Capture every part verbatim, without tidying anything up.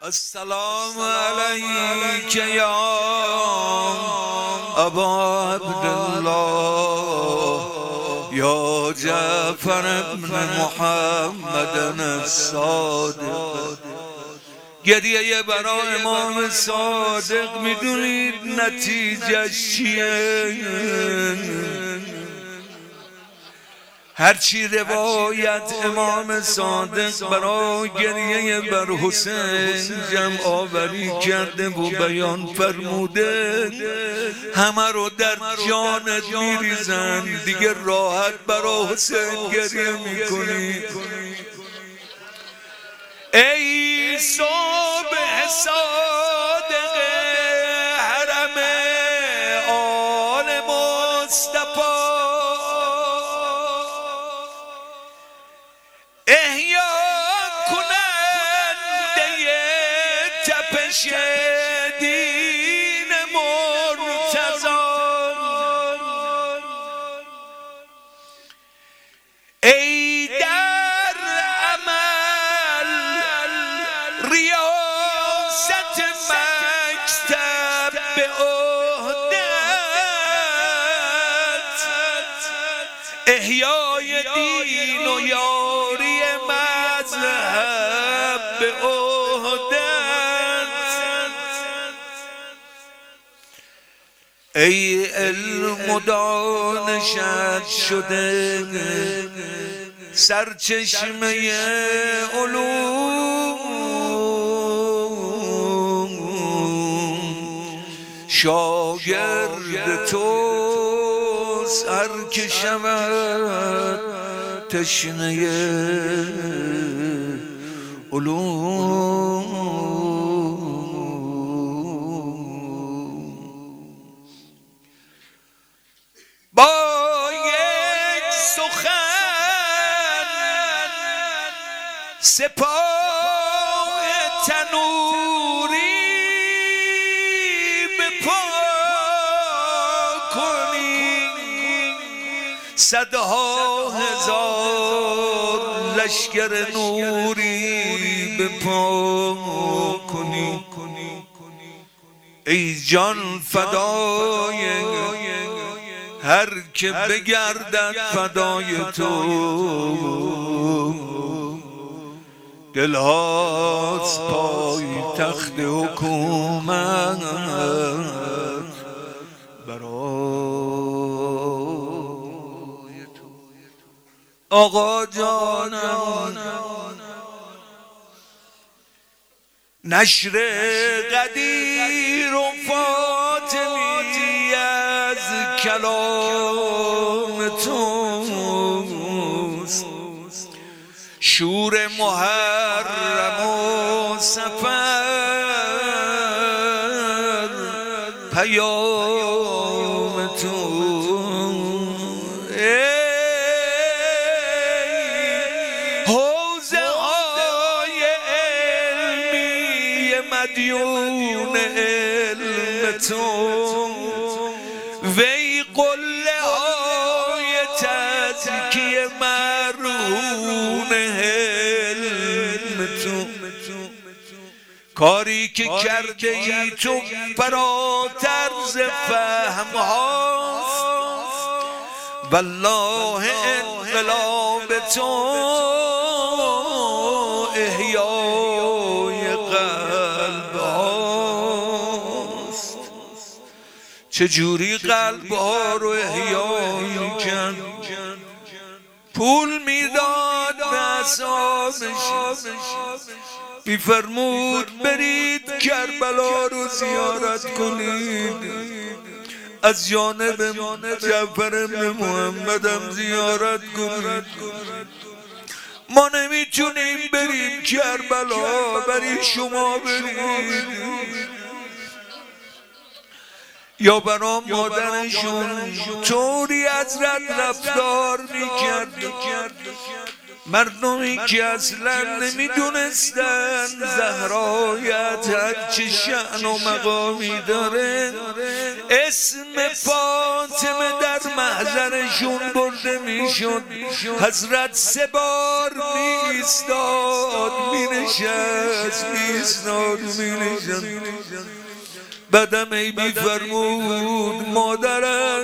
السلام عليك يا أبا عبد الله يا جعفر ابن محمد الصادق. گریه برای امام صادق میدونید نتیجه چیه؟ هرچی روایت امام صادق برای گریه بر حسین جمع آوری کرده و بیان فرموده همه رو در جانت میریزن، دیگه راحت برای حسین گریه میکنی. ای صبح صادق حرم آل مصطفی، احیا کننده تپش دین مرتضی، ای در عمل ریاست مکتب به عهدت، احیای دین و یاری مذهب به عهدت، ای علم و دانشت شده سرچشمه علوم، شاگرد توست هر که شود تشنه علوم. با یک سخن سپاه تنوری به پا کنی، صدها هزار لشکر نوری به پا کنی. ای جان فدای هر که بگردد فدای تو، دلهاست پای تخت حکومت برای تو. آقا جانم نشر قدیر و فاطمی از کلام توست، شور محرم و سفر پیام تو. حوزه های علمی مدیون علم تو، وی قله های تزکیه مرهون علم تو. کاری که کرده ای تو فراتر ز فهم هاست، والله انقلاب تو احیای قلب هاست. چجوری قلب ها رو احیا میکن؟ پول میداد به اصحابش، میفرمود برید کربلا رو زیارت کنید، از جانب جعفر ابن محمدم زیارت کنید. ما نمیتونیم بریم کربلا، برای شما برید. یا برا مادرشون طوری حضرت رفتار میکرد، مردمی که اصلا نمیدونستن زهرایت هرچه شأن و مقامی داره، اسم فاطمه در محضرشون برده میشد. حضرت سه بار می میستاد مینشست میستاد مینشست بعدم ای بی فرمود مادرم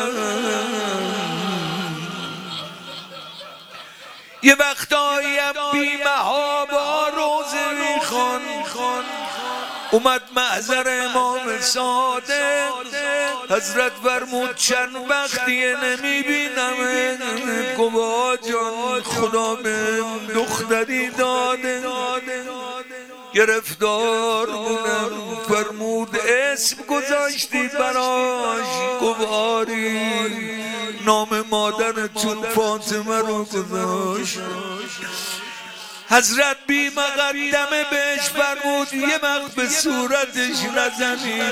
یه وقتاییم بی محابا روزه میخوان اومد محضر امام صادق حضرت فرمود چند وقتیه نمیبینم گواه جان خدا به دختری داده گرفتار بودم فرمود اسم گذاشتی براش گواری نام مادرتون فاطمه رو گذاشت حضرت بی مقدمه بهش فرمود یه وقت به صورتش نزنید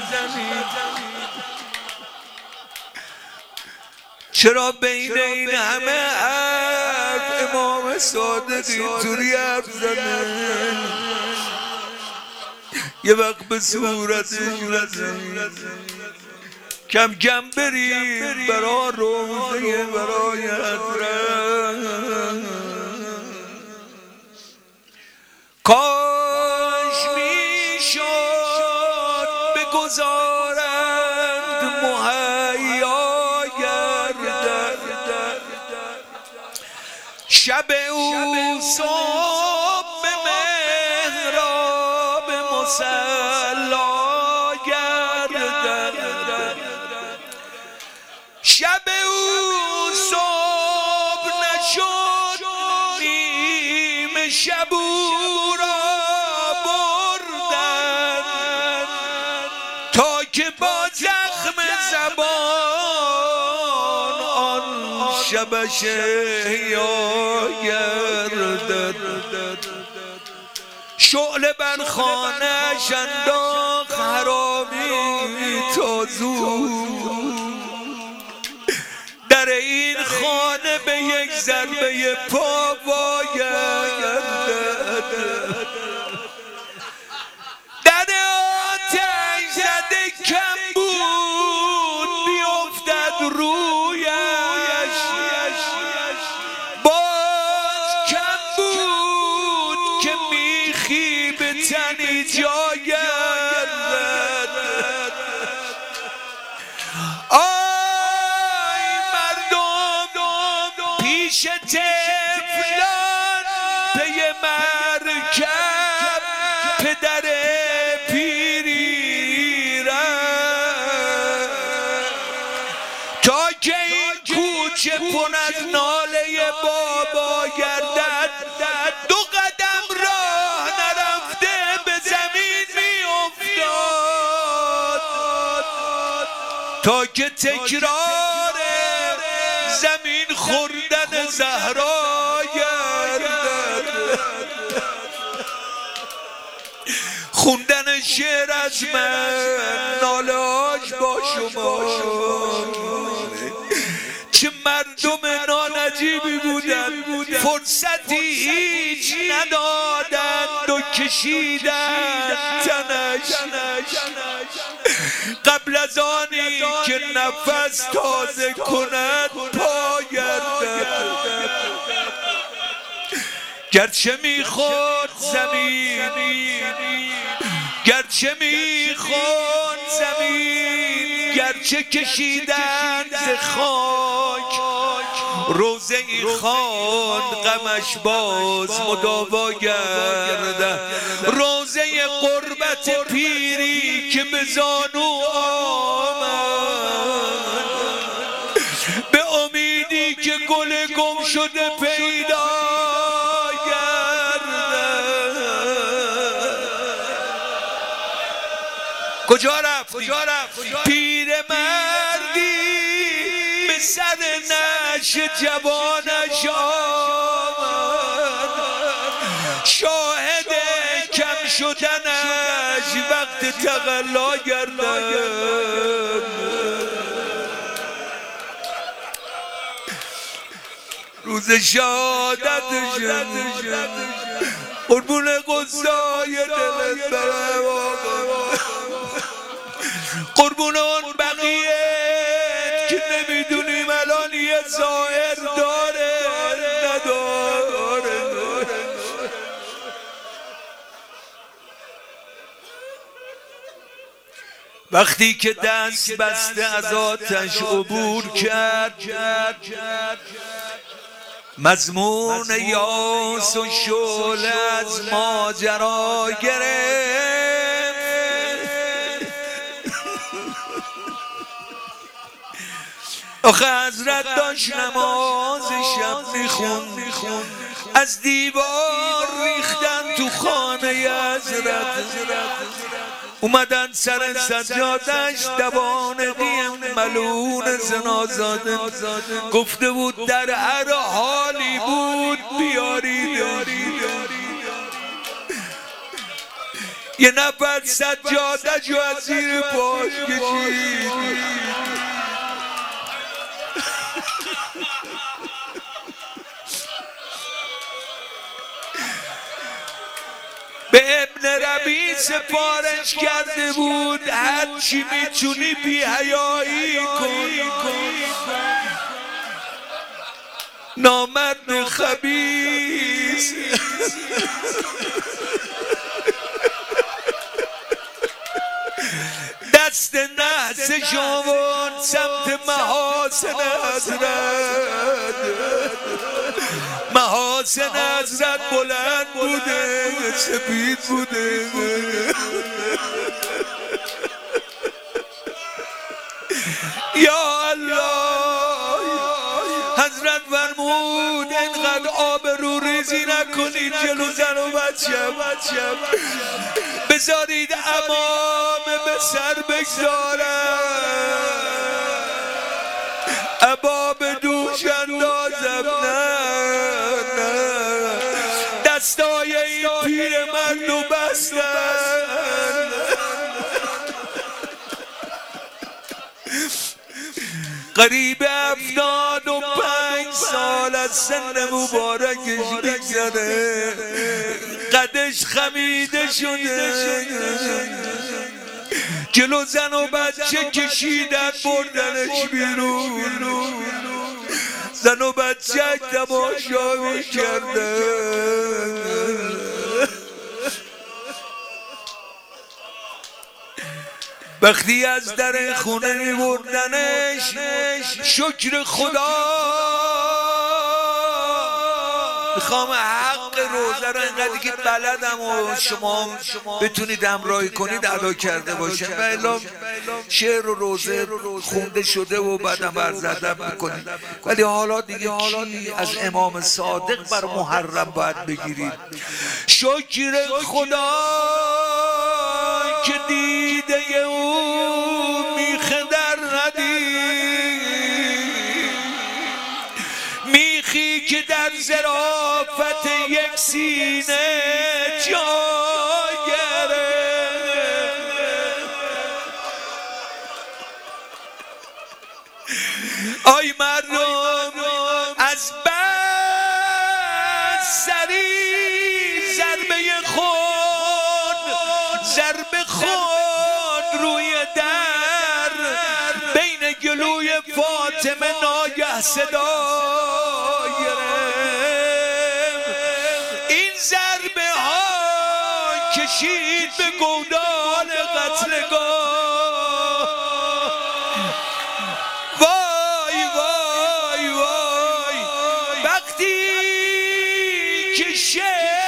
چرا بین این همه حرف امام صادق اینطوری حرف زنه یه وقت به صورتش نزنید کم کم بریم برا روزه برای حضرت کاش میشد بگذارند مهیا گردد شب او صبح به محراب مصلا گردد شب او صبح نشد نیم شب او را بردن تا که با زخم زبان آن شبش احیا گردد شعله بر خانه‌اش انداخت حرامی تا زود در این خانه به یک ضربه پا واگردد در آتش زده کم بود بیفتد رویش باز کم بود که میخی به تنی جا گردد پیش تفلان پی مرکب پدر پیری رفت تا که این کوچه پر از ناله بابا گردد دو قدم راه نرفته به زمین می افتاد تا که تکرار زمین خوردن زهرا گردد خوندن شعر از من ناله‌اش با شما چه مردم نانجیبی بودن فرصتی هیچ ندادند و کشیدند تنش قبل از آنی که نفس تازه کند پا گردد گرچه میخورد زمین گرچه میخورد زمین گرچه کشیدند ز خاک روزه ای خواند غمش باز مداوا گردد روزه غربت پیری که به زانو آمد به امیدی که گل گم شده پیدا کجا رفت کجا رفت پیر مردی به سر نعش جوانش آمد شاهد کم شدنش وقت تقلا گردد روز شهادتش قربون قصای دلت برم قربون اون بقیه که نمیدونیم الان یه ظاهر داره نداره وقتی که دست بسته از آتش عبور کرد، مضمون یاس و شعله از ماجرا گرفت. آخه حضرت داشت نماز شب میخوند، از دیوار ریختن تو خانه حضرت، اومدن سر سجادش دوانقی ملعون زنازاده، گفته بود در هر حالی بود بیارید. یه نفر سجاده جو از زیر پاش کشید، به ابن ربیع سفارش کرده بود هر چی میتونی بی حیایی کن. نامرد خبیث دست نحس شاوان سمت محاسن حضرت. محاسن حضرت بلند بوده، سپید بوده. یا الله، حضرت فرمود اینقدر آبرو ریزی نکنید جلو زن و بچه، بذارید امامه به سر بگذارم، ابا به دوش اندازم. نه دستای این پیر مردو بستن. قریب هفتاد و پنج سال از سن مبارکش بگذره، قدش خمیده شده، جلو زن و بچه کشیدن بردنش بیرون، زن و بچه تماشا می‌کردن. وقتی از در خونه می‌بردنش، شکر خدا، میخوام حق روزه رو اینقدر که بلدم و شما بتونید همراهی کنید ادا کرده باشم، و الا شعر و روزه خونده شده و بعدم عرض ادب میکنید. ولی حالا دیگه حالا از امام صادق بر محرم باید بگیرید. شکر خدا که دیده او میخه در ندید، میخی که در ظرافت یک سینه جا گرفت. آی مردم از بس سری ضربه خود، ضربه خود روی در، بین گلوی فاطمه ناگه صدا کشید به گودال قتلگاه. وای وای وای وقتی که شم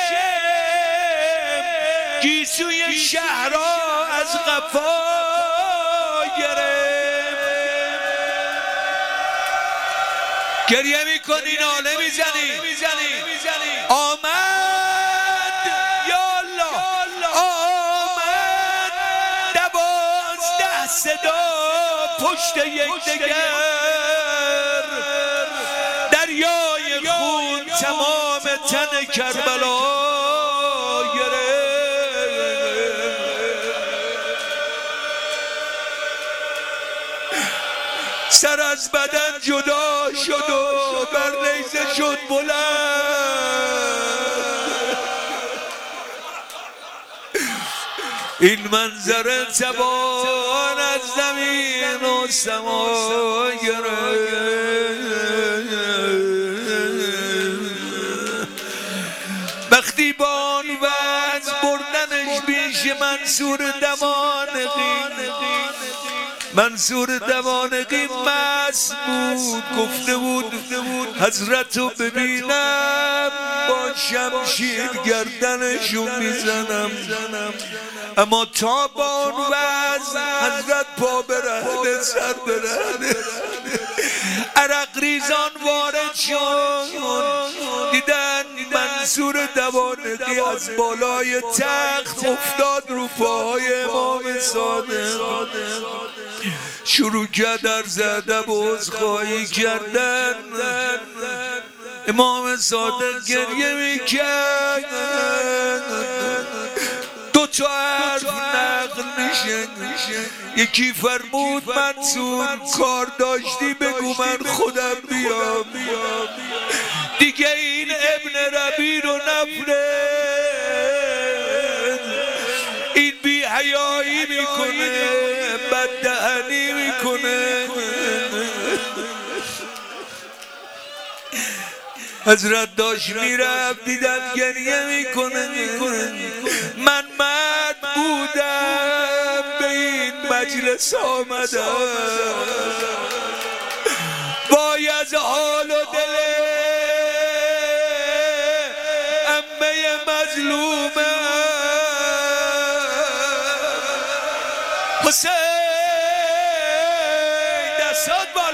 گیسوی شهر را از قفا گرفت. گریه میکنی، ناله میزنی، آمد صدا پشت یکدیگر، دریای خون تمام تن کربلا گرفت. سر از بدن جدا شد و بر نیزه شد بلند. این منظر تبان از زمین و سما گرفت. وقتی بان وز بردنش پیش پیش منصور دوانقی منصور دوانقی مست بود گفته بود حضرت رو ببینم با شمشیر گردنشون میزنم اما تا با اون وزن حضرت پا برهنه سر برهنه عرق ریزان وارد شد دیدن منصور دوانقی از بالای تخت افتاد رو پاهای امام صادق شروع کرد در ادب و عذرخواهی کردن امام صادق گریه میکرد دو تا حرف نقل میشه یکی فرمود منصور کار داشتی بگو من خودم بیام دیگه این ابن ربی رو نفره این بی حیایی میکنه بددهنی میکنه حضرت داشت میرفت دیدم گریه میکنه من مرد بودم به این مجلس آمدم وای از حال و دل عمه مظلومه حسین دستات